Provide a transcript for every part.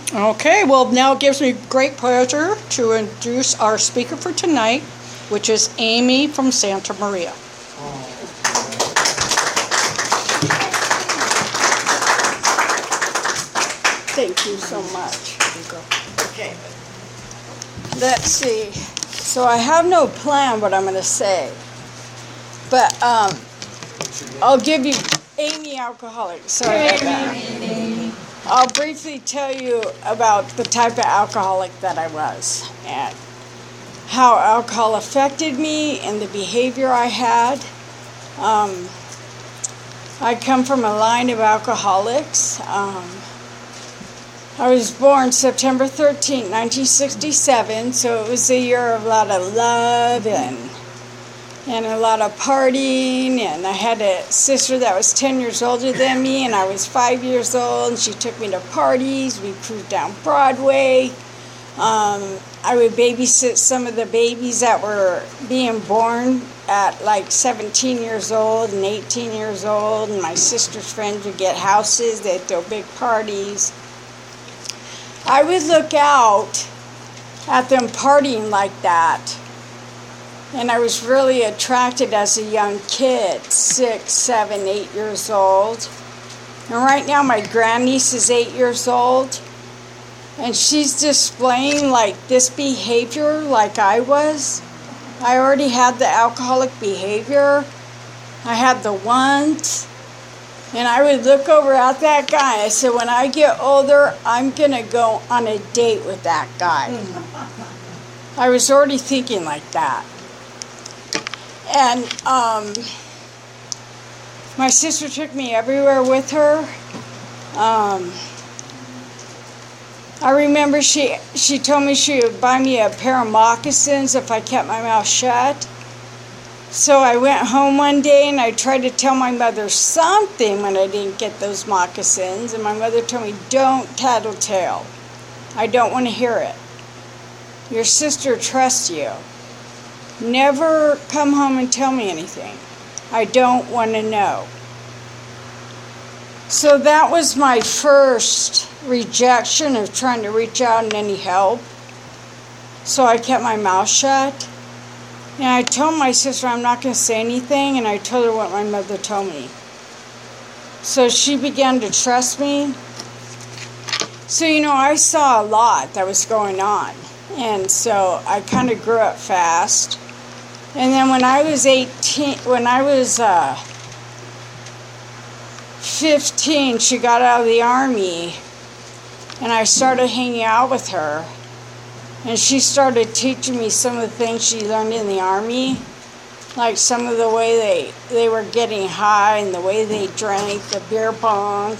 Okay, well, now it gives me great pleasure to introduce our speaker for tonight, which is Amy from Santa Maria. Thank you so much. Okay, let's see. So I have no plan what I'm going to say, but I'll give you Amy Alcoholic. Sorry about that. I'll briefly tell you about the type of alcoholic that I was and how alcohol affected me and the behavior I had. I come from a line of alcoholics. I was born September 13, 1967, so it was a year of a lot of love and a lot of partying, and I had a sister that was 10 years older than me, and I was 5 years old, and she took me to parties. We cruised down Broadway. I would babysit some of the babies that were being born at like 17 years old and 18 years old, and my sister's friends would get houses. They'd throw big parties. I would look out at them partying like that, and I was really attracted as a young kid, 6, 7, 8 years old. And right now my grandniece is 8 years old, and she's displaying like this behavior like I was. I already had the alcoholic behavior. I had the want. And I would look over at that guy. I said, when I get older, I'm going to go on a date with that guy. I was already thinking like that. And my sister took me everywhere with her. I remember she told me she would buy me a pair of moccasins if I kept my mouth shut. So I went home one day and I tried to tell my mother something when I didn't get those moccasins. And my mother told me, don't tattletale. I don't want to hear it. Your sister trusts you. Never come home and tell me anything. I don't want to know. So that was my first rejection of trying to reach out and any help. So I kept my mouth shut. And I told my sister I'm not going to say anything, and I told her what my mother told me. So she began to trust me. So, I saw a lot that was going on. And so I kind of grew up fast. And then when I was 15, she got out of the Army, and I started hanging out with her. And she started teaching me some of the things she learned in the Army, like some of the way they were getting high and the way they drank, the beer pong.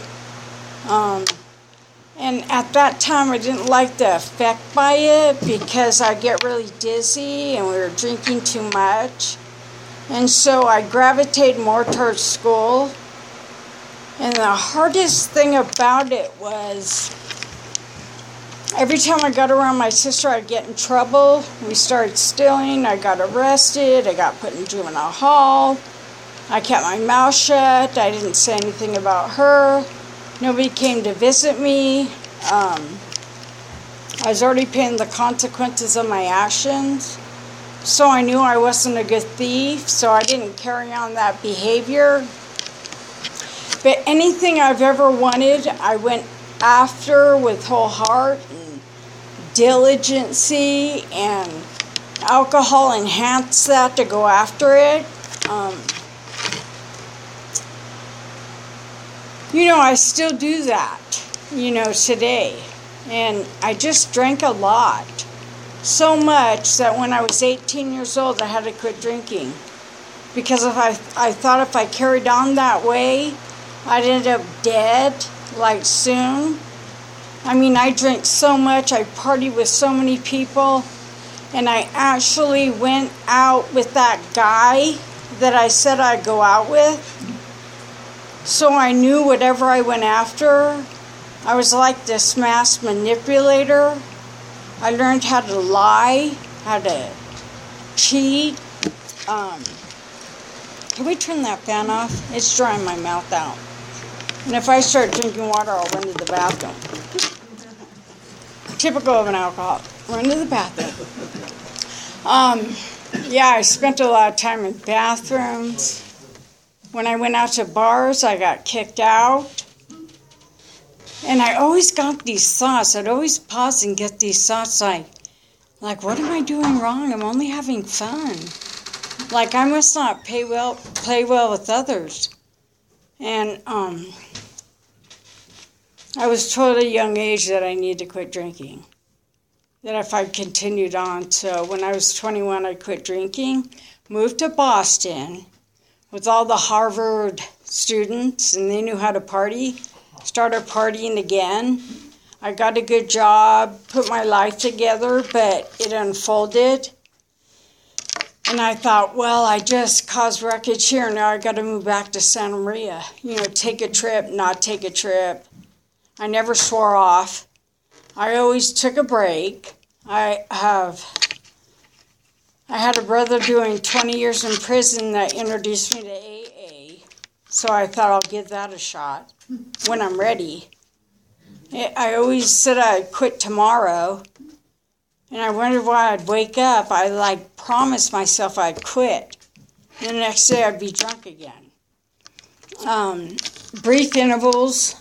And at that time, I didn't like the effect by it because I get really dizzy and we were drinking too much. And so I gravitated more towards school. And the hardest thing about it was every time I got around my sister, I'd get in trouble. We started stealing. I got arrested. I got put in juvenile hall. I kept my mouth shut. I didn't say anything about her. Nobody came to visit me. I was already paying the consequences of my actions. So I knew I wasn't a good thief, so I didn't carry on that behavior. But anything I've ever wanted, I went after with whole heart and diligency, and alcohol enhanced that to go after it. I still do that, today. And I just drank a lot. So much that when I was 18 years old, I had to quit drinking. Because I thought if I carried on that way, I'd end up dead, like soon. I drank so much, I partied with so many people, and I actually went out with that guy that I said I'd go out with. So I knew whatever I went after, I was like this mass manipulator. I learned how to lie, how to cheat. Can we turn that fan off? It's drying my mouth out. And if I start drinking water, I'll run to the bathroom. typical of an alcoholic. Run to the bathroom. Yeah, I spent a lot of time in bathrooms. When I went out to bars, I got kicked out. And I always got these thoughts. I'd always pause and get these thoughts like, what am I doing wrong? I'm only having fun. Like, I must not play well with others. And I was told at a young age that I needed to quit drinking. That if I continued on. So when I was 21, I quit drinking, moved to Boston with all the Harvard students, and they knew how to party. Started partying again. I got a good job, put my life together, but it unfolded. And I thought, well, I just caused wreckage here. Now I got to move back to Santa Maria. You know, take a trip, not take a trip. I never swore off. I always took a break. I had a brother doing 20 years in prison that introduced me to AA. So I thought I'll give that a shot when I'm ready. I always said I'd quit tomorrow. And I wondered why I'd wake up. I promised myself I'd quit. And the next day I'd be drunk again. Brief intervals.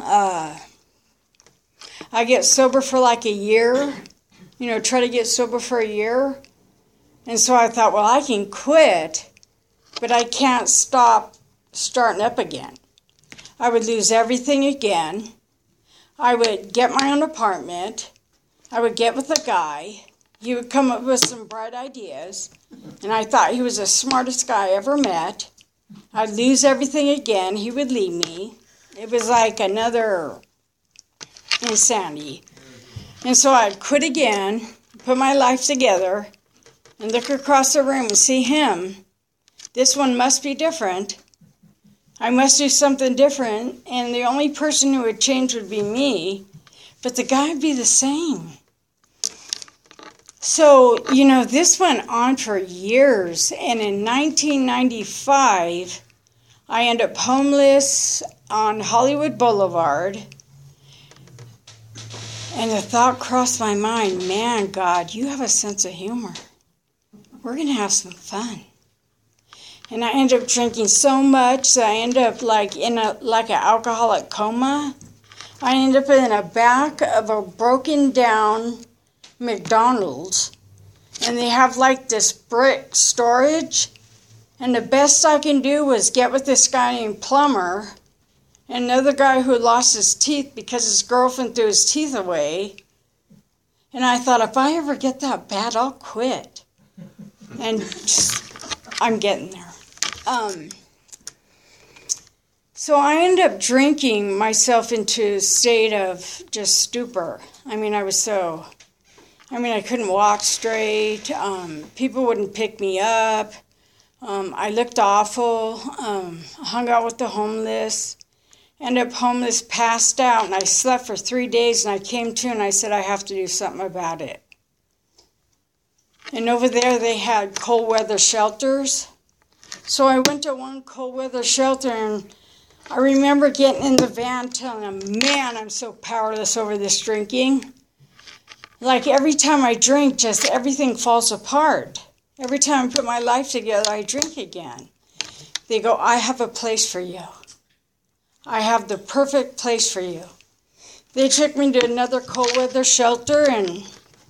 I get sober for like a year. You know, try to get sober for a year. And so I thought, well, I can quit, but I can't stop starting up again. I would lose everything again. I would get my own apartment. I would get with a guy. He would come up with some bright ideas. And I thought he was the smartest guy I ever met. I'd lose everything again. He would leave me. It was like another insanity. And so I'd quit again, put my life together, and look across the room and see him. This one must be different. I must do something different, and the only person who would change would be me, but the guy would be the same. So, you know, this went on for years, and in 1995, I ended up homeless on Hollywood Boulevard. And the thought crossed my mind, man, God, you have a sense of humor. We're going to have some fun. And I ended up drinking so much that I ended up in an alcoholic coma. I ended up in the back of a broken down McDonald's. And they have this brick storage. And the best I can do was get with this guy named Plumber. Another guy who lost his teeth because his girlfriend threw his teeth away. And I thought, if I ever get that bad, I'll quit. And I'm getting there. So I ended up drinking myself into a state of just stupor. I couldn't walk straight. People wouldn't pick me up. I looked awful. Hung out with the homeless. Ended up homeless, passed out, and I slept for 3 days, and I came to, and I said, I have to do something about it. And over there, they had cold weather shelters. So I went to one cold weather shelter, and I remember getting in the van telling them, man, I'm so powerless over this drinking. Like every time I drink, just everything falls apart. Every time I put my life together, I drink again. They go, I have a place for you. I have the perfect place for you. They took me to another cold weather shelter, and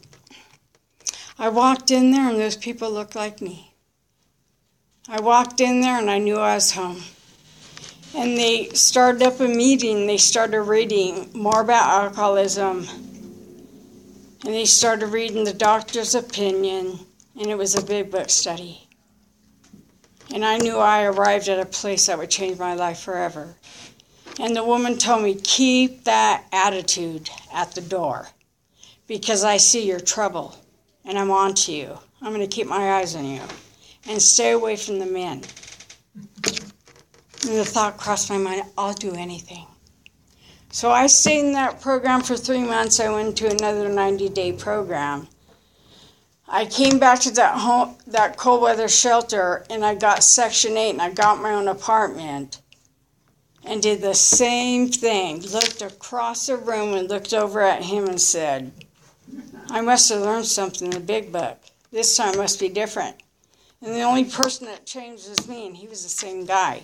I walked in there, and those people looked like me. I walked in there, and I knew I was home. And they started up a meeting. They started reading more about alcoholism, and they started reading the doctor's opinion, and it was a big book study. And I knew I arrived at a place that would change my life forever. And the woman told me, keep that attitude at the door because I see your trouble and I'm on to you. I'm going to keep my eyes on you and stay away from the men. And the thought crossed my mind, I'll do anything. So I stayed in that program for 3 months. I went to another 90-day program. I came back to that cold weather shelter, and I got Section 8, and I got my own apartment. And did the same thing, looked across the room and looked over at him and said, I must have learned something in the big book. This time must be different. And the only person that changed was me, and he was the same guy.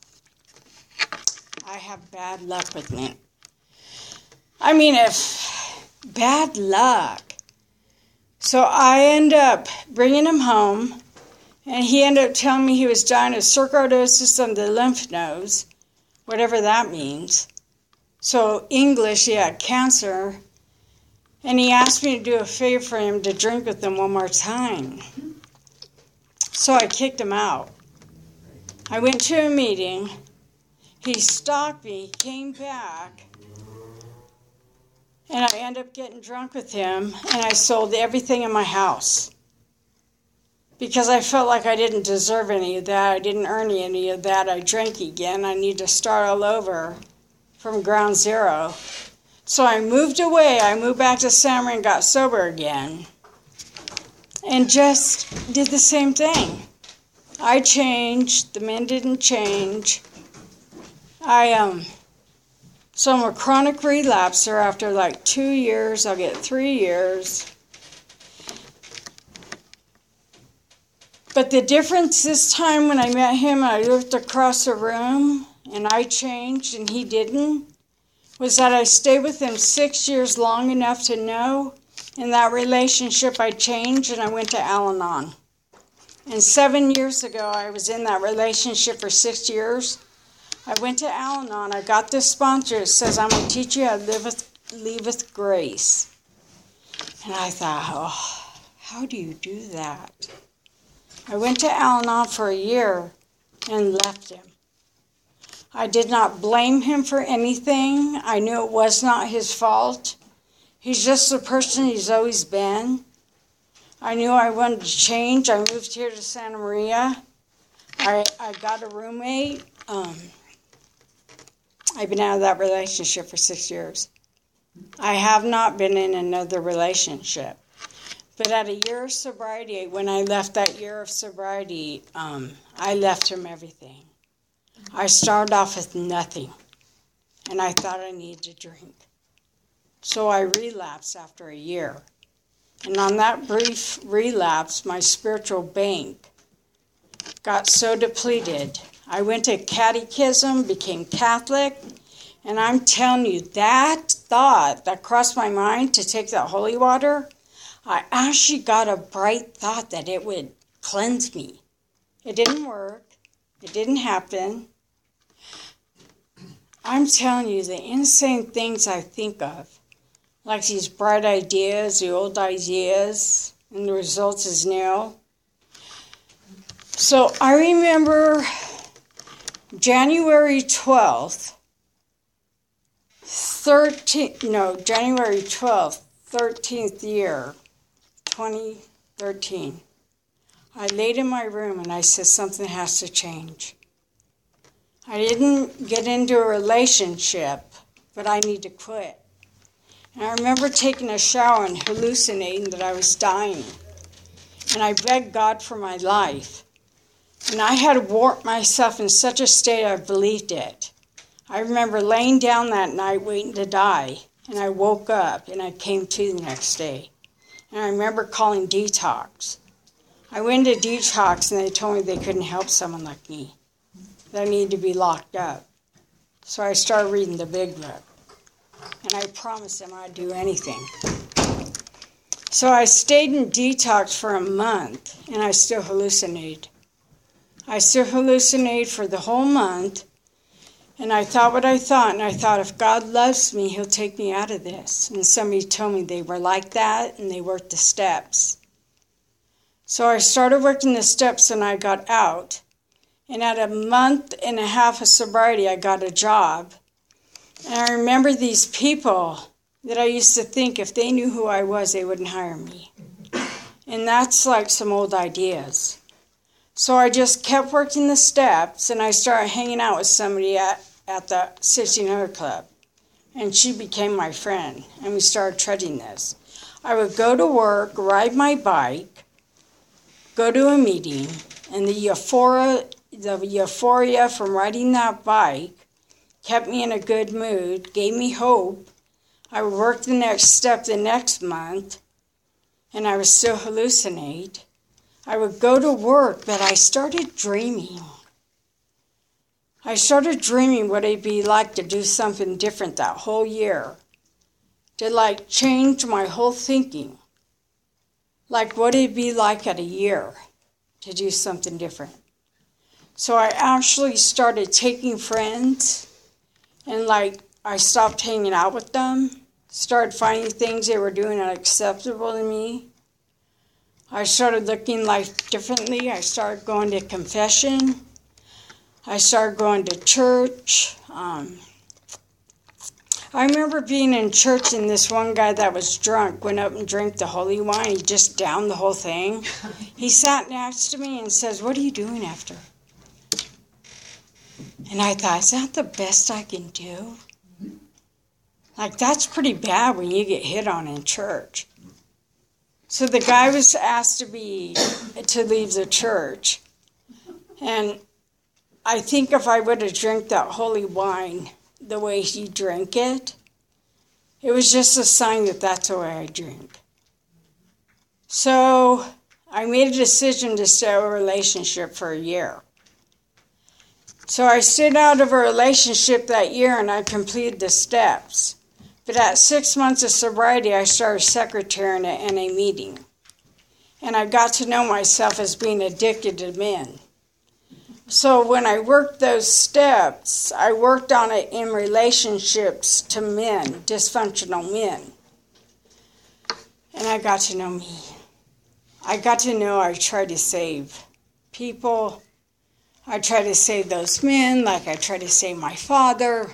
I have bad luck with me. I mean, bad luck. So I end up bringing him home, and he ended up telling me he was dying of sarcoidosis of the lymph nodes, whatever that means. So English, he had cancer, and he asked me to do a favor for him to drink with him one more time. So I kicked him out. I went to a meeting. He stalked me, came back, and I ended up getting drunk with him, and I sold everything in my house. Because I felt like I didn't deserve any of that. I didn't earn any of that. I drank again. I need to start all over from ground zero. So I moved away. I moved back to Santa Maria and got sober again. And just did the same thing. I changed. The men didn't change. So I'm a chronic relapser. After like 2 years, I'll get 3 years. But the difference this time when I met him, I looked across the room, and I changed and he didn't, was that I stayed with him 6 years long enough to know in that relationship I changed, and I went to Al-Anon. And 7 years ago, I was in that relationship for 6 years. I went to Al-Anon. I got this sponsor. It says, I'm going to teach you how to live with grace. And I thought, oh, how do you do that? I went to Al-Anon for a year and left him. I did not blame him for anything. I knew it was not his fault. He's just the person he's always been. I knew I wanted to change. I moved here to Santa Maria. I got a roommate. I've been out of that relationship for 6 years. I have not been in another relationship. But at a year of sobriety, when I left that year of sobriety, I left him everything. I started off with nothing, and I thought I needed to drink. So I relapsed after a year. And on that brief relapse, my spiritual bank got so depleted. I went to catechism, became Catholic, and I'm telling you, that thought that crossed my mind to take that holy water, I actually got a bright thought that it would cleanse me. It didn't work. It didn't happen. I'm telling you, the insane things I think of, like these bright ideas, the old ideas, and the results is nil. So I remember January 12th, January 12th, 13th year, 2013. I laid in my room and I said, something has to change. I didn't get into a relationship, but I need to quit. And I remember taking a shower and hallucinating that I was dying. And I begged God for my life. And I had warped myself in such a state I believed it. I remember laying down that night waiting to die. And I woke up and I came to the next day. And I remember calling detox. I went to detox and they told me they couldn't help someone like me. That I needed to be locked up. So I started reading the big book. And I promised them I'd do anything. So I stayed in detox for a month and I still hallucinated. I still hallucinated for the whole month. And I thought what I thought, and I thought, if God loves me, he'll take me out of this. And somebody told me they were like that, and they worked the steps. So I started working the steps, and I got out. And at a month and a half of sobriety, I got a job. And I remember these people that I used to think if they knew who I was, they wouldn't hire me. And that's like some old ideas. So I just kept working the steps, and I started hanging out with somebody at the 1600 Club. And she became my friend, and we started treading this. I would go to work, ride my bike, go to a meeting, and the euphoria from riding that bike kept me in a good mood, gave me hope. I would work the next step the next month, and I would still hallucinate. I would go to work, but I started dreaming. I started dreaming what it'd be like to do something different that whole year. To change my whole thinking. Like what it'd be like at a year to do something different. So I actually started taking friends and I stopped hanging out with them. Started finding things they were doing unacceptable to me. I started looking life differently. I started going to confession. I started going to church. I remember being in church and this one guy that was drunk went up and drank the holy wine. He just downed the whole thing. He sat next to me and says, "What are you doing after?" And I thought, is that the best I can do? That's pretty bad when you get hit on in church. So the guy was asked to leave the church. And I think if I would have drank that holy wine the way he drank it, it was just a sign that that's the way I drink. So I made a decision to stay out of a relationship for a year. So I stayed out of a relationship that year and I completed the steps. But at 6 months of sobriety, I started secretarying at NA meeting. And I got to know myself as being addicted to men. So when I worked those steps, I worked on it in relationships to men, dysfunctional men. And I got to know me. I got to know I tried to save people. I tried to save those men like I tried to save my father.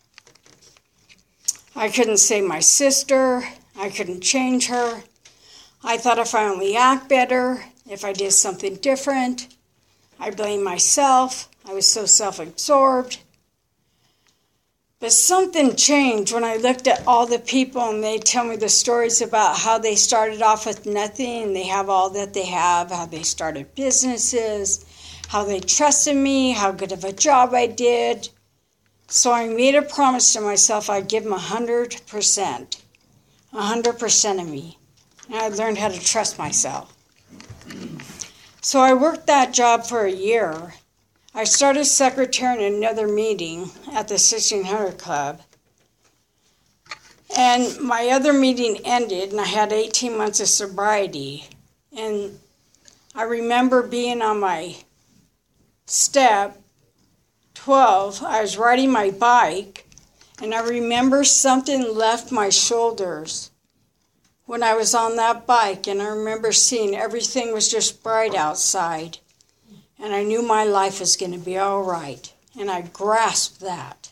I couldn't save my sister. I couldn't change her. I thought if I only act better, if I did something different, I blamed myself. I was so self-absorbed. But something changed when I looked at all the people and they tell me the stories about how they started off with nothing and they have all that they have, how they started businesses, how they trusted me, how good of a job I did. So I made a promise to myself I'd give them 100%. 100% of me. And I learned how to trust myself. So I worked that job for a year. I started secretarying another meeting at the 1600 Club. And my other meeting ended and I had 18 months of sobriety. And I remember being on my step 12, I was riding my bike, and I remember something left my shoulders when I was on that bike, and I remember seeing everything was just bright outside, and I knew my life was going to be all right, and I grasped that.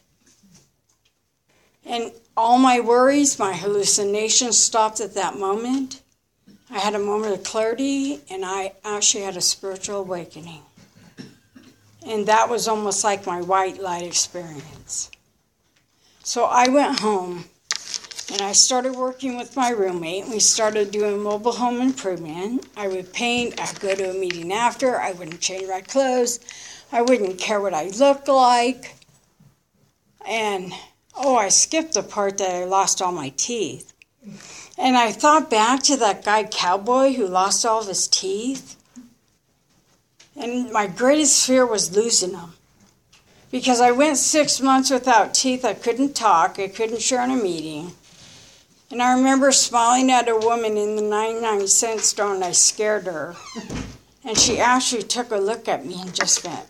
And all my worries, my hallucinations stopped at that moment. I had a moment of clarity, and I actually had a spiritual awakening. And that was almost like my white light experience. So I went home and I started working with my roommate. And we started doing mobile home improvement. I would paint. I'd go to a meeting after. I wouldn't change my clothes. I wouldn't care what I looked like. And, I skipped the part that I lost all my teeth. And I thought back to that guy cowboy who lost all of his teeth. And my greatest fear was losing them. Because I went 6 months without teeth. I couldn't talk. I couldn't share in a meeting. And I remember smiling at a woman in the 99-cent store and I scared her. And she actually took a look at me and just went,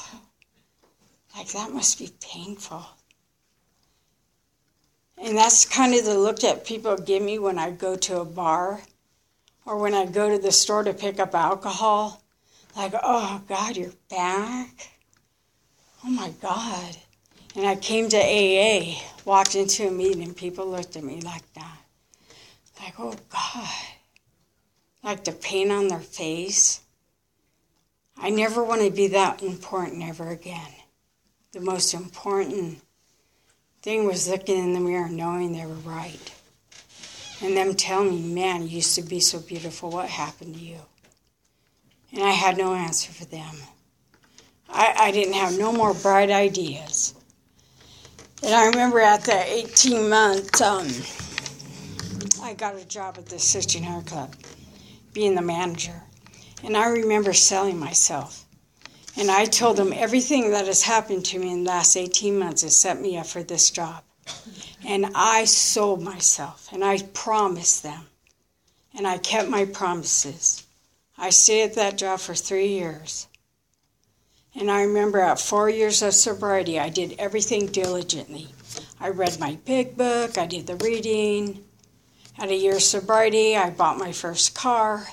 that must be painful. And that's kind of the look that people give me when I go to a bar or when I go to the store to pick up alcohol. Oh, God, you're back? Oh, my God. And I came to AA, walked into a meeting, and people looked at me like that. Oh, God. The pain on their face. I never want to be that important ever again. The most important thing was looking in the mirror and knowing they were right. And them telling me, man, you used to be so beautiful. What happened to you? And I had no answer for them. I didn't have no more bright ideas. And I remember at that 18 months, I got a job at the 1600 Club. being the manager. And I remember selling myself. And I told them everything that has happened to me in the last 18 months has set me up for this job. And I sold myself, and I promised them. And I kept my promises. I stayed at that job for 3 years. And I remember at 4 years of sobriety, I did everything diligently. I read my big book, I did the reading. At a year of sobriety, I bought my first car.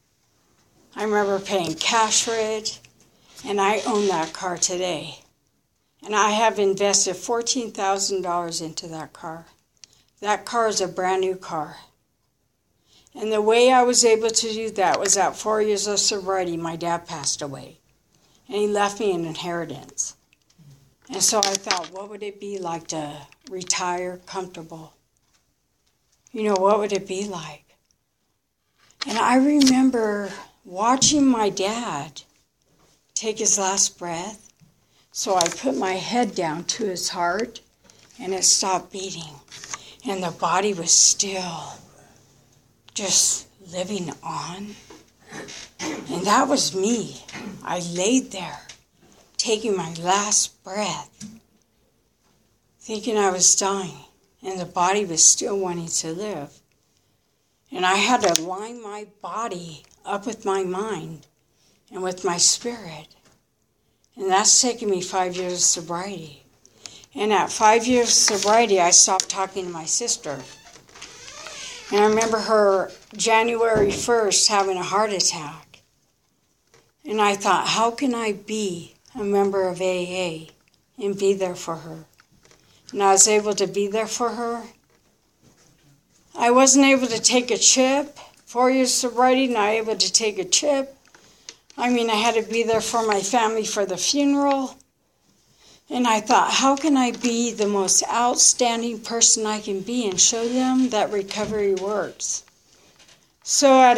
I remember paying cash for it, and I own that car today. And I have invested $14,000 into that car. That car is a brand new car. And the way I was able to do that was at 4 years of sobriety, my dad passed away. And he left me an inheritance. And so I thought, what would it be like to retire comfortable? You know, what would it be like? And I remember watching my dad take his last breath. So I put my head down to his heart, and it stopped beating. And the body was still, just living on. And that was me. I laid there, taking my last breath, thinking I was dying, and the body was still wanting to live. And I had to line my body up with my mind and with my spirit. And that's taken me 5 years of sobriety. And at 5 years of sobriety, I stopped talking to my sister. And I remember her January 1st having a heart attack. And I thought, how can I be a member of AA and be there for her? And I was able to be there for her. I wasn't able to take a chip. 4 years sobriety, not able to take a chip. I mean, I had to be there for my family for the funeral. And I thought, how can I be the most outstanding person I can be and show them that recovery works? So at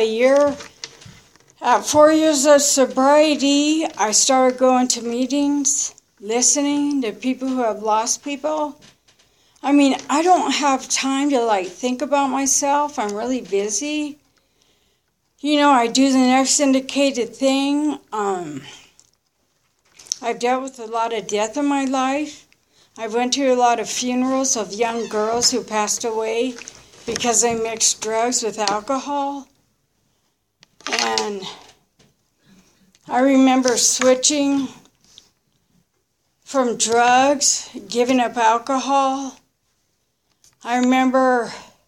4 years of sobriety, I started going to meetings, listening to people who have lost people. I mean, I don't have time to think about myself. I'm really busy. You know, I do the next indicated thing. I've dealt with a lot of death in my life. I went to a lot of funerals of young girls who passed away because they mixed drugs with alcohol. And I remember switching from drugs, giving up alcohol. I remember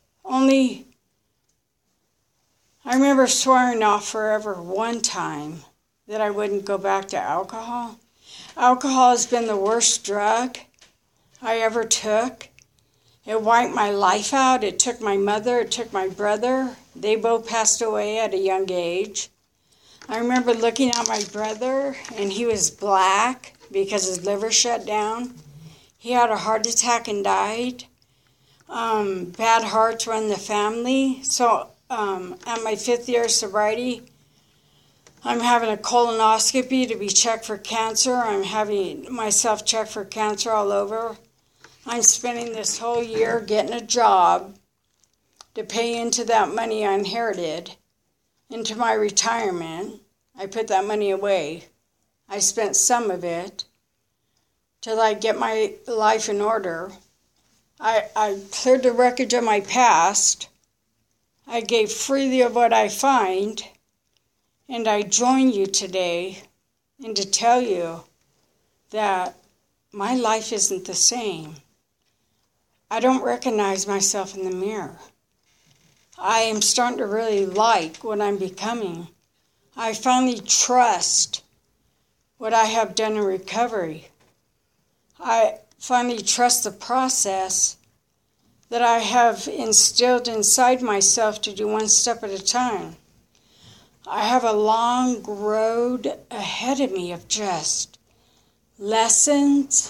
swearing off forever one time that I wouldn't go back to alcohol. Alcohol has been the worst drug I ever took. It wiped my life out. It took my mother. It took my brother. They both passed away at a young age. I remember looking at my brother, and he was black because his liver shut down. He had a heart attack and died. Bad hearts run the family. So at my 5th year of sobriety, I'm having a colonoscopy to be checked for cancer. I'm having myself checked for cancer all over. I'm spending this whole year getting a job to pay into that money I inherited, into my retirement. I put that money away. I spent some of it to get my life in order. I cleared the wreckage of my past. I gave freely of what I find. And I join you today and to tell you that my life isn't the same. I don't recognize myself in the mirror. I am starting to really like what I'm becoming. I finally trust what I have done in recovery. I finally trust the process that I have instilled inside myself to do one step at a time. I have a long road ahead of me of just lessons.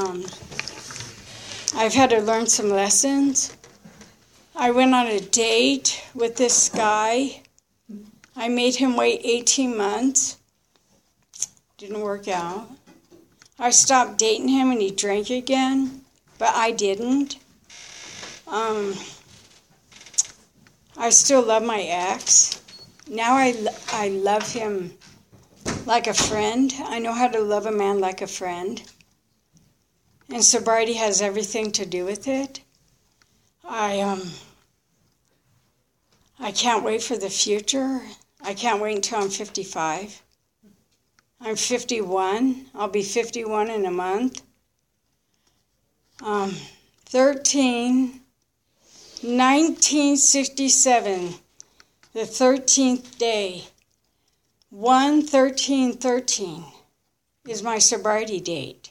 I've had to learn some lessons. I went on a date with this guy. I made him wait 18 months. Didn't work out. I stopped dating him and he drank again, but I didn't. I still love my ex. now I love him like a friend. I know how to love a man like a friend. And sobriety has everything to do with it. I can't wait for the future. I can't wait until I'm 55. I'm 51. I'll be 51 in a month. 1967, the 13th day, 1/13/13 is my sobriety date.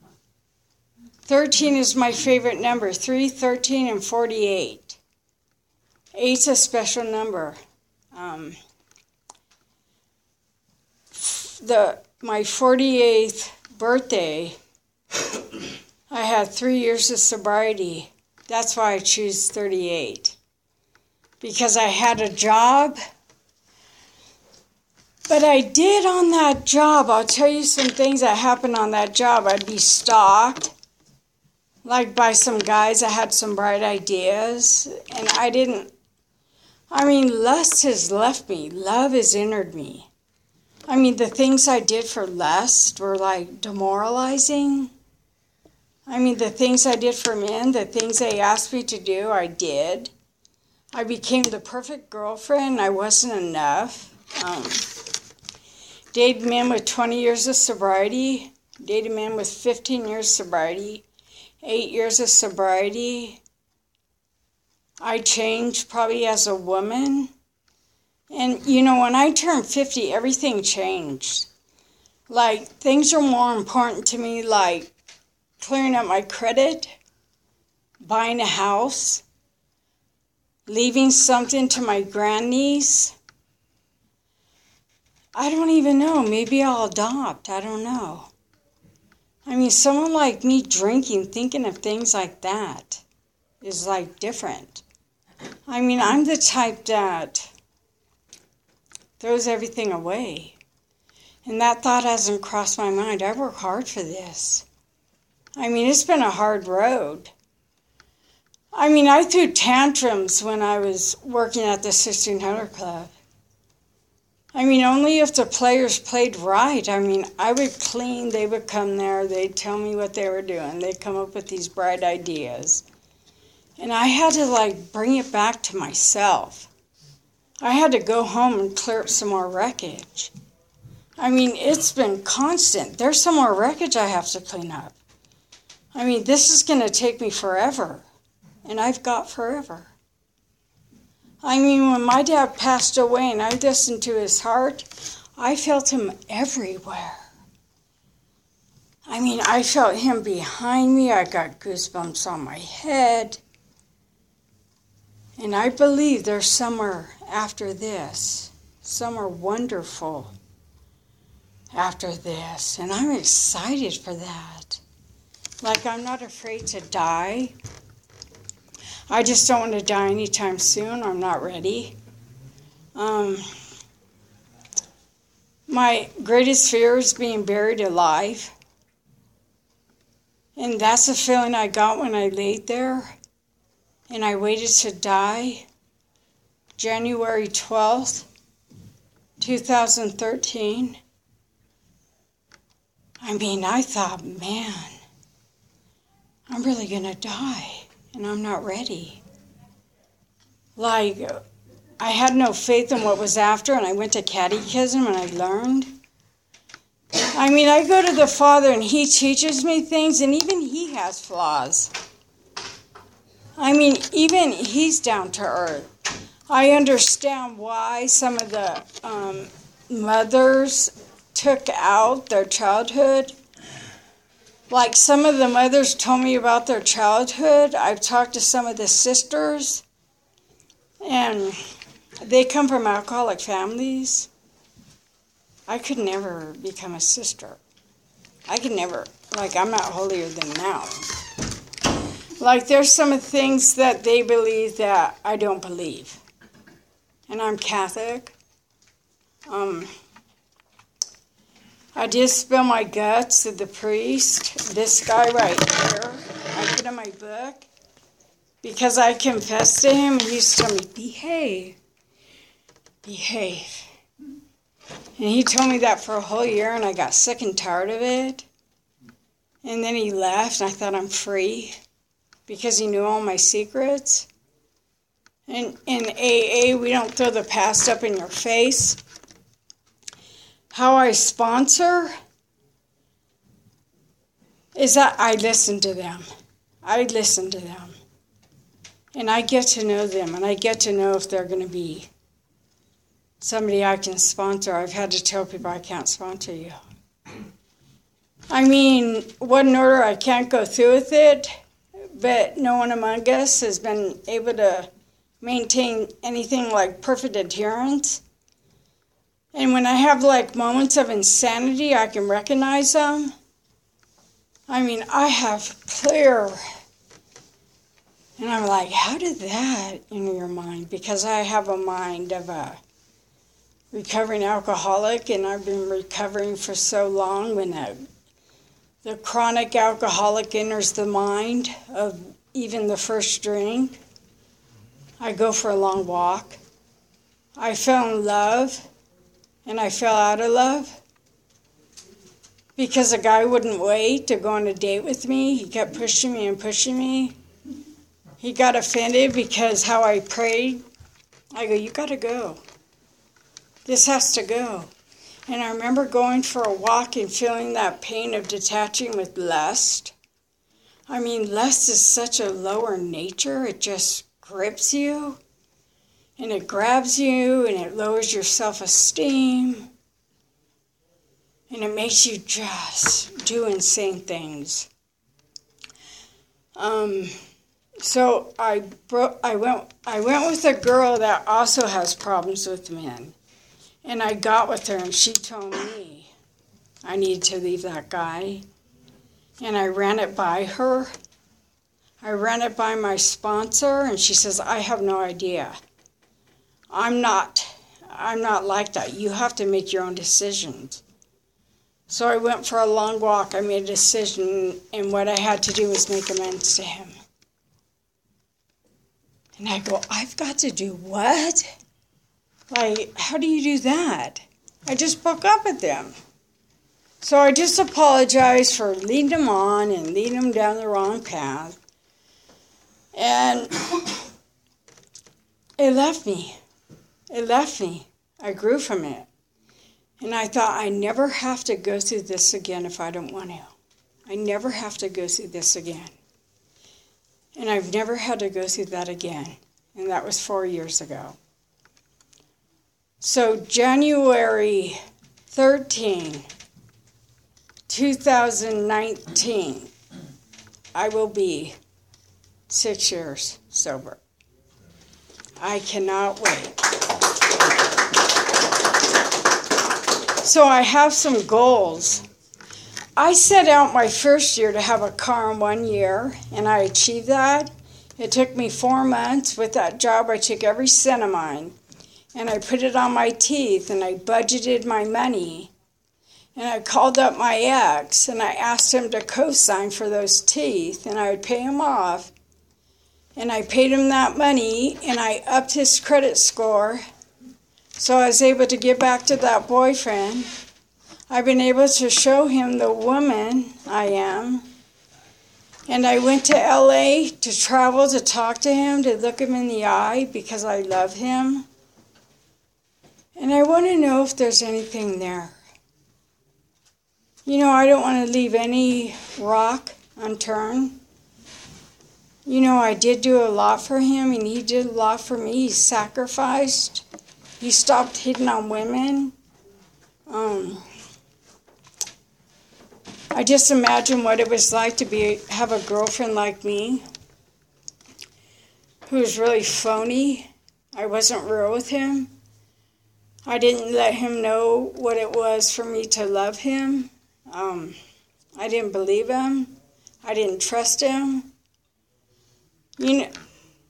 13 is my favorite number, 3, 13, and 48. 8's a special number. My 48th birthday, I had 3 years of sobriety. That's why I choose 38. Because I had a job. But I did on that job. I'll tell you some things that happened on that job. I'd be stalked, like by some guys that had some bright ideas. And lust has left me. Love has entered me. The things I did for lust were like demoralizing. The things I did for men, the things they asked me to do, I did. I became the perfect girlfriend. I wasn't enough. Dated men with 20 years of sobriety. Dated men with 15 years of sobriety. 8 years of sobriety. I changed probably as a woman. And, when I turned 50, everything changed. Like, things are more important to me, like clearing up my credit, buying a house, leaving something to my grandniece. I don't even know. Maybe I'll adopt. I don't know. Someone like me drinking, thinking of things like that is like different. I'm the type that throws everything away. And that thought hasn't crossed my mind. I work hard for this. It's been a hard road. I threw tantrums when I was working at the 1600 Club. Only if the players played right. I would clean, they would come there, they'd tell me what they were doing. They'd come up with these bright ideas. And I had to, bring it back to myself. I had to go home and clear up some more wreckage. It's been constant. There's some more wreckage I have to clean up. This is going to take me forever. And I've got forever. When my dad passed away and I listened to his heart, I felt him everywhere. I felt him behind me. I got goosebumps on my head. And I believe there's somewhere after this, somewhere wonderful after this. And I'm excited for that. I'm not afraid to die. I just don't want to die anytime soon. I'm not ready. My greatest fear is being buried alive. And that's the feeling I got when I laid there. And I waited to die. January 12th, 2013. I thought, man, I'm really going to die. And I'm not ready. I had no faith in what was after, and I went to catechism and I learned. I go to the Father and He teaches me things, and even He has flaws. Even He's down to earth. I understand why some of the mothers took out their childhood. Some of the mothers told me about their childhood. I've talked to some of the sisters, and they come from alcoholic families. I could never become a sister. I could never. I'm not holier than thou. There's some of the things that they believe that I don't believe. And I'm Catholic. I did spill my guts to the priest. This guy right here, I put in my book because I confessed to him. He used to tell me, behave. behave. And he told me that for a whole year, and I got sick and tired of it. And then he left, and I thought I'm free because he knew all my secrets. And in AA, we don't throw the past up in your face. How I sponsor is that I listen to them. I listen to them. And I get to know them, and I get to know if they're going to be somebody I can sponsor. I've had to tell people I can't sponsor you. I mean, what in order, I can't go through with it, but no one among us has been able to maintain anything like perfect adherence. And when I have like moments of insanity, I can recognize them. I mean, I have clear, and I'm like, how did that enter your mind? Because I have a mind of a recovering alcoholic, and I've been recovering for so long. When the chronic alcoholic enters the mind of even the first drink, I go for a long walk. I fell in love, and I fell out of love because a guy wouldn't wait to go on a date with me. He kept pushing me and pushing me. He got offended because how I prayed. I go, you got to go. This has to go. And I remember going for a walk and feeling that pain of detaching with lust. I mean, lust is such a lower nature. It just grips you, and it grabs you, and it lowers your self-esteem, and it makes you just do insane things. So I went with a girl that also has problems with men, and I got with her, and she told me I needed to leave that guy, and I ran it by her. I ran it by my sponsor, and she says, I have no idea. I'm not like that. You have to make your own decisions. So I went for a long walk. I made a decision, and what I had to do was make amends to him. And I go, I've got to do what? Like, how do you do that? I just broke up with them. So I just apologized for leading them on and leading them down the wrong path. And it left me. It left me. I grew from it. And I thought, I never have to go through this again if I don't want to. I never have to go through this again. And I've never had to go through that again. And that was 4 years ago. So January 13, 2019, I will be 6 years sober. I cannot wait. So I have some goals. I set out my first year to have a car in 1 year, and I achieved that. It took me 4 months. With that job, I took every cent of mine, and I put it on my teeth, and I budgeted my money. And I called up my ex, and I asked him to co-sign for those teeth, and I would pay him off. And I paid him that money, and I upped his credit score, so I was able to get back to that boyfriend. I've been able to show him the woman I am. And I went to LA to travel to talk to him, to look him in the eye, because I love him. And I want to know if there's anything there. You know, I don't want to leave any rock unturned. You know, I did do a lot for him, and he did a lot for me. He sacrificed. He stopped hitting on women. I just imagine what it was like to have a girlfriend like me who was really phony. I wasn't real with him. I didn't let him know what it was for me to love him. I didn't believe him. I didn't trust him. You know,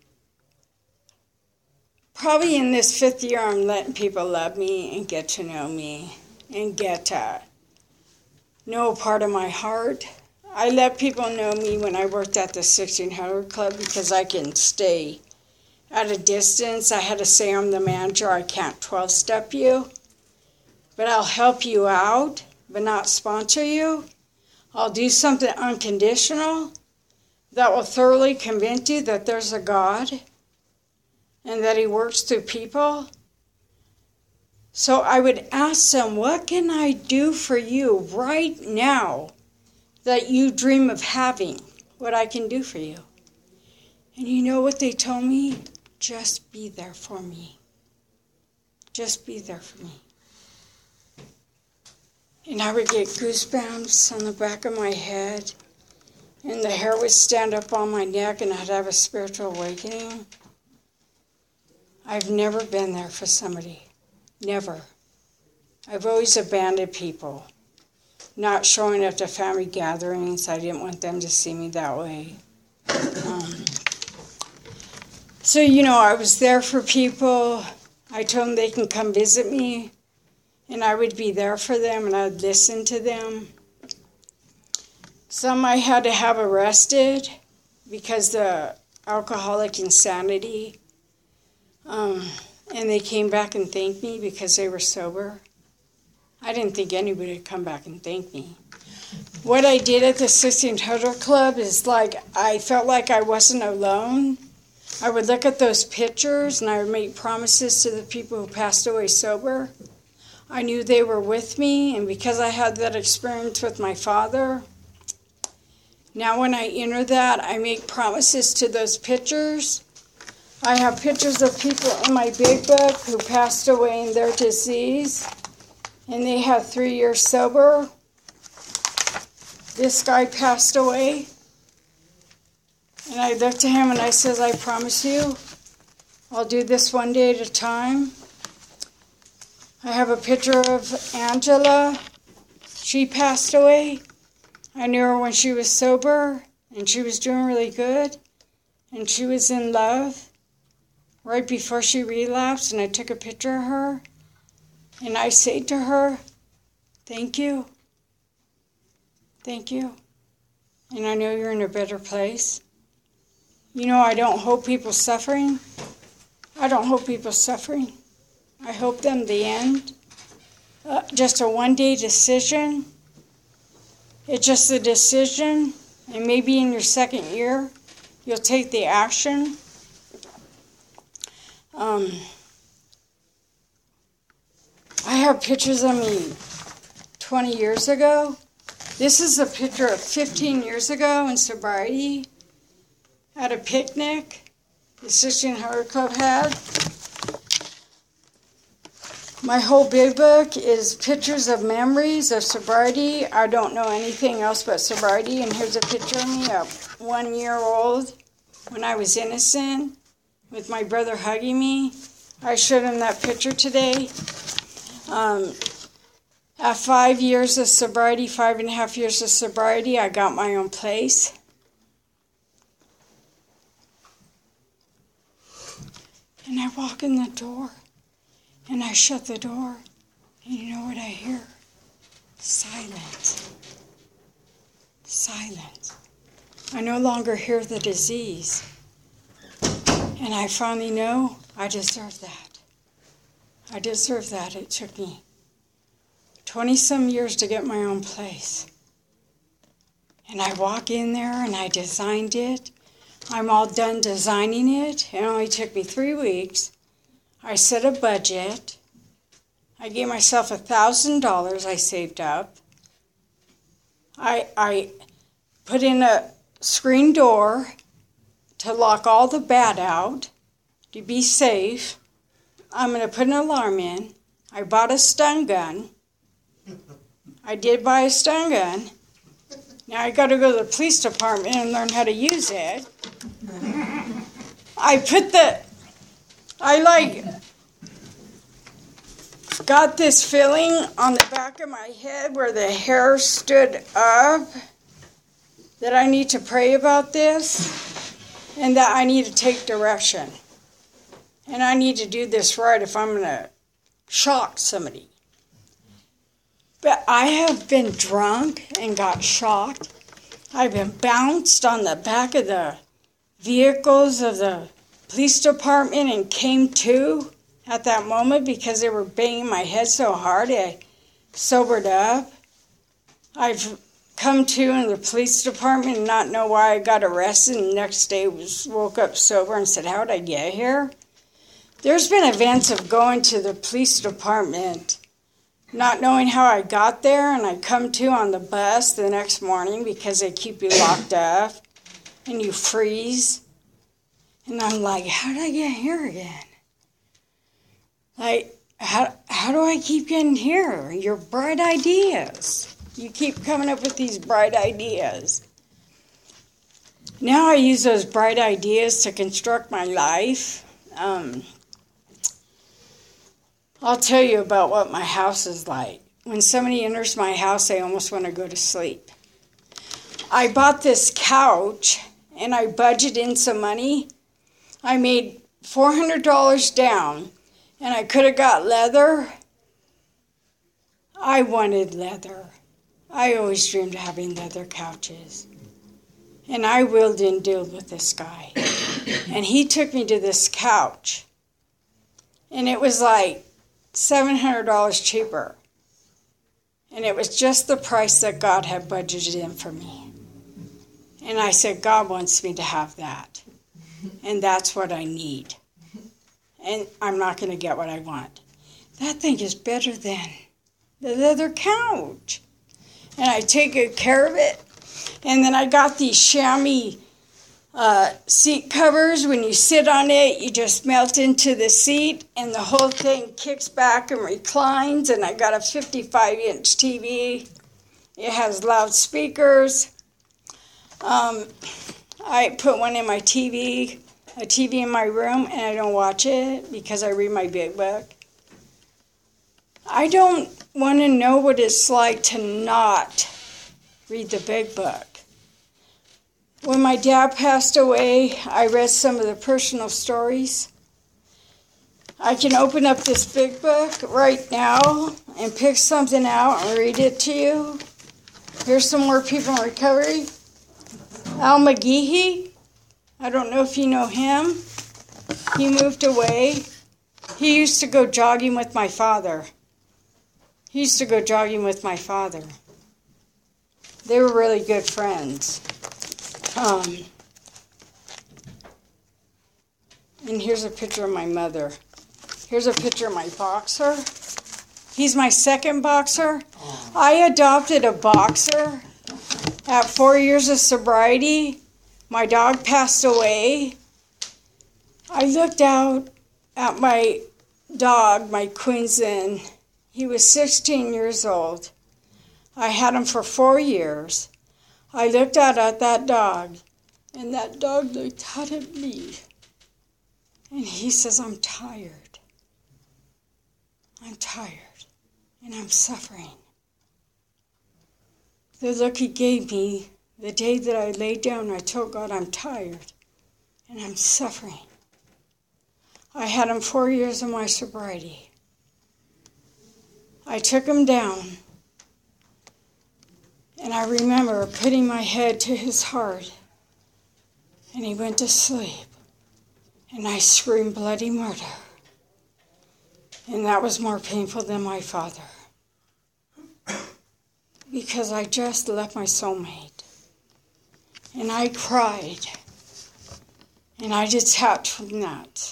probably in this 5th year, I'm letting people love me and get to know me and get to know a part of my heart. I let people know me when I worked at the 1600 Club because I can stay at a distance. I had to say, I'm the manager, I can't 12-step you, but I'll help you out, but not sponsor you. I'll do something unconditional that will thoroughly convince you that there's a God and that he works through people. So I would ask them, what can I do for you right now that you dream of having? What I can do for you? And you know what they told me? Just be there for me. Just be there for me. And I would get goosebumps on the back of my head, and the hair would stand up on my neck, and I'd have a spiritual awakening. I've never been there for somebody. Never. I've always abandoned people. Not showing up to family gatherings. I didn't want them to see me that way. So, I was there for people. I told them they can come visit me, and I would be there for them, and I'd listen to them. Some I had to have arrested because the alcoholic insanity, and they came back and thanked me because they were sober. I didn't think anybody would come back and thank me. What I did at the 1600 Club is I felt like I wasn't alone. I would look at those pictures and I would make promises to the people who passed away sober. I knew they were with me, and because I had that experience with my father, now when I enter that, I make promises to those pictures. I have pictures of people in my big book who passed away in their disease, and they had 3 years sober. This guy passed away, and I looked to him and I says, I promise you, I'll do this one day at a time. I have a picture of Angela. She passed away. I knew her when she was sober, and she was doing really good, and she was in love right before she relapsed, and I took a picture of her, and I said to her, thank you. Thank you. And I know you're in a better place. I don't hope people suffering. I don't hope people suffering. I hope them the end. Just a one-day decision. It's just a decision. And maybe in your second year, you'll take the action. I have pictures of me 20 years ago. This is a picture of 15 years ago in sobriety at a picnic the 1600 Club had. My whole big book is pictures of memories of sobriety. I don't know anything else but sobriety. And here's a picture of me at 1 year old when I was innocent with my brother hugging me. I showed him that picture today. At 5 years of sobriety, 5.5 years of sobriety, I got my own place. And I walk in the door, and I shut the door, and you know what I hear? Silence. Silence. I no longer hear the disease. And I finally know I deserve that. I deserve that. It took me 20-some years to get my own place. And I walk in there and I designed it. I'm all done designing it. It only took me 3 weeks. I set a budget. I gave myself $1,000 I saved up. I put in a screen door to lock all the bad out, to be safe. I'm going to put an alarm in. I bought a stun gun. I did buy a stun gun. Now I got to go to the police department and learn how to use it. I got this feeling on the back of my head where the hair stood up that I need to pray about this and that I need to take direction. And I need to do this right if I'm going to shock somebody. But I have been drunk and got shocked. I've been bounced on the back of the vehicles of the police department and came to at that moment because they were banging my head so hard I sobered up. I've come to in the police department and not know why I got arrested, and the next day woke up sober and said, how did I get here? There's been events of going to the police department, not knowing how I got there, and I come to on the bus the next morning because they keep you locked up and you freeze. And I'm like, how did I get here again? Like, how do I keep getting here? Your bright ideas. You keep coming up with these bright ideas. Now I use those bright ideas to construct my life. I'll tell you about what my house is like. When somebody enters my house, I almost want to go to sleep. I bought this couch, and I budgeted in some money. I made $400 down, and I could have got leather. I wanted leather. I always dreamed of having leather couches. And I wheeled in dealed with this guy. And he took me to this couch. And it was like $700 cheaper. And it was just the price that God had budgeted in for me. And I said, God wants me to have that. And that's what I need. And I'm not going to get what I want. That thing is better than the leather couch. And I take good care of it. And then I got these chamois seat covers. When you sit on it, you just melt into the seat, and the whole thing kicks back and reclines. And I got a 55-inch TV. It has loudspeakers. I put one in my TV, a TV in my room, and I don't watch it because I read my big book. I don't want to know what it's like to not read the big book. When my dad passed away, I read some of the personal stories. I can open up this big book right now and pick something out and read it to you. Here's some more people in recovery. Al McGehee, I don't know if you know him. He moved away. He used to go jogging with my father. They were really good friends. And here's a picture of my mother. Here's a picture of my boxer. He's my second boxer. I adopted a boxer at 4 years of sobriety. My dog passed away. I looked out at my dog, my Queensland. He was 16 years old. I had him for 4 years. I looked out at that dog, and that dog looked out at me. And he says, I'm tired. I'm tired, and I'm suffering. The look he gave me the day that I laid down, I told God, I'm tired, and I'm suffering. I had him 4 years of my sobriety. I took him down, and I remember putting my head to his heart, and he went to sleep, and I screamed bloody murder. And that was more painful than my father, because I just left my soulmate, and I cried, and I detached from that.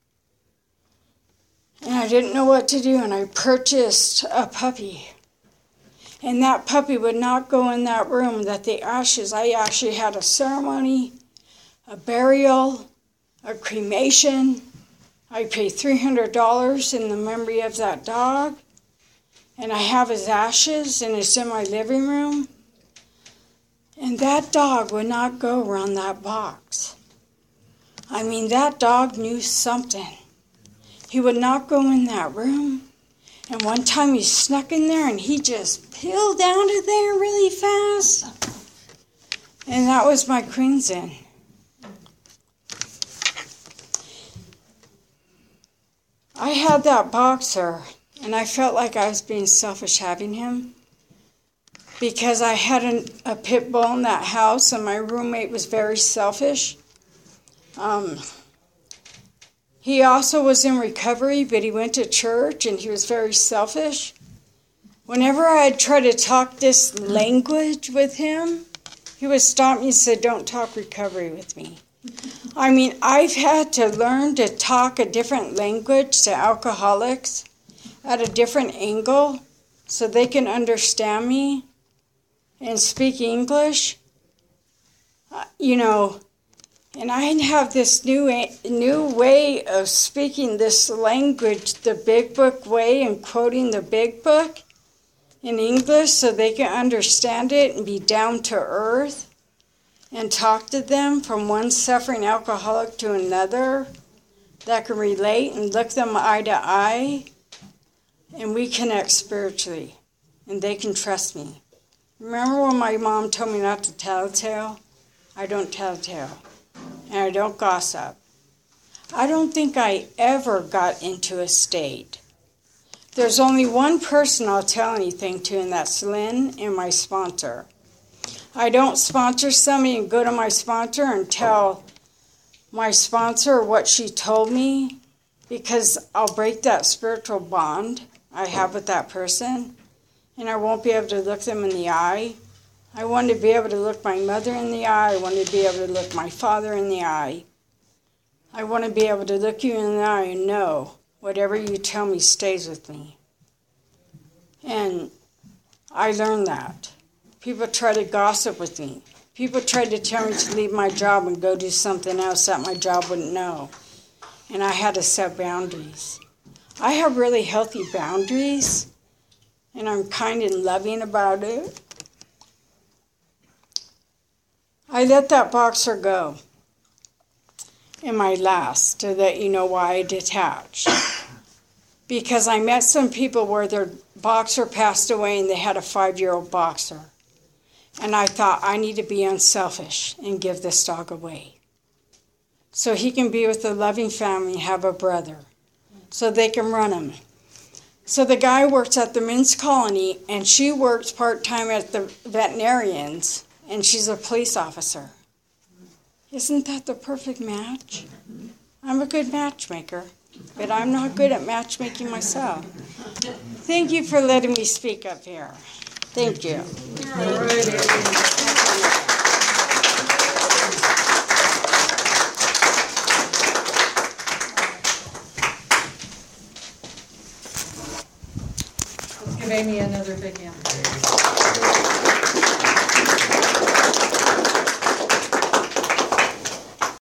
And I didn't know what to do, and I purchased a puppy. And that puppy would not go in that room, that the ashes, I actually had a ceremony, a burial, a cremation. I paid $300 in the memory of that dog. And I have his ashes, and it's in my living room. And that dog would not go around that box. I mean, that dog knew something. He would not go in that room. And one time he snuck in there and he just peeled out of there really fast. And that was my Queensland. I had that boxer, and I felt like I was being selfish having him, because I had a pit bull in that house, and my roommate was very selfish. He also was in recovery, but he went to church and he was very selfish. Whenever I'd try to talk this language with him, he would stop me and say, "Don't talk recovery with me." I mean, I've had to learn to talk a different language to alcoholics at a different angle so they can understand me and speak English. And I have this new way of speaking this language, the Big Book way, and quoting the Big Book in English so they can understand it and be down to earth and talk to them from one suffering alcoholic to another that can relate and look them eye to eye, and we connect spiritually and they can trust me. Remember when my mom told me not to tell a tale? I don't tell a tale. And I don't gossip. I don't think I ever got into a state. There's only one person I'll tell anything to, and that's Lynn and my sponsor. I don't sponsor somebody and go to my sponsor and tell my sponsor what she told me, because I'll break that spiritual bond I have with that person, and I won't be able to look them in the eye. I want to be able to look my mother in the eye. I want to be able to look my father in the eye. I want to be able to look you in the eye and know whatever you tell me stays with me. And I learned that. People try to gossip with me. People tried to tell me to leave my job and go do something else that my job wouldn't know. And I had to set boundaries. I have really healthy boundaries, and I'm kind and loving about it. I let that boxer go in my last to let you know why I detached. Because I met some people where their boxer passed away and they had a 5-year-old boxer. And I thought, I need to be unselfish and give this dog away. So he can be with a loving family and have a brother. So they can run him. So the guy works at the men's colony and she works part-time at the veterinarians. And she's a police officer. Isn't that the perfect match? I'm a good matchmaker, but I'm not good at matchmaking myself. Thank you for letting me speak up here. Thank you. Let's give Amy another big hand.